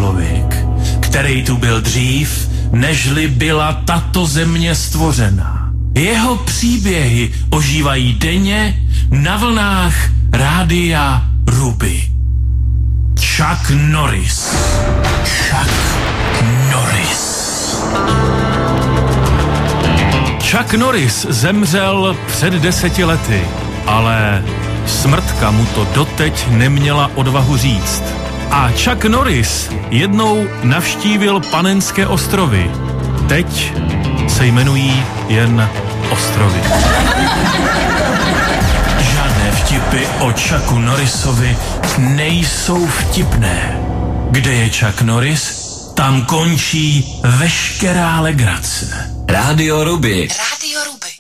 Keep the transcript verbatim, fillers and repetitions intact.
člověk, který tu byl dřív, nežli byla tato země stvořena. Jeho příběhy ožívají denně na vlnách rádia Ruby. Chuck Norris. Chuck Norris. Chuck Norris zemřel před deseti lety, ale smrtka mu to doteď neměla odvahu říct. A Chuck Norris jednou navštívil Panenské ostrovy. Teď se jmenují jen ostrovy. Žádné vtipy o Chucku Norrisovi nejsou vtipné. Kde je Chuck Norris, tam končí veškerá legrace. Rádio Ruby.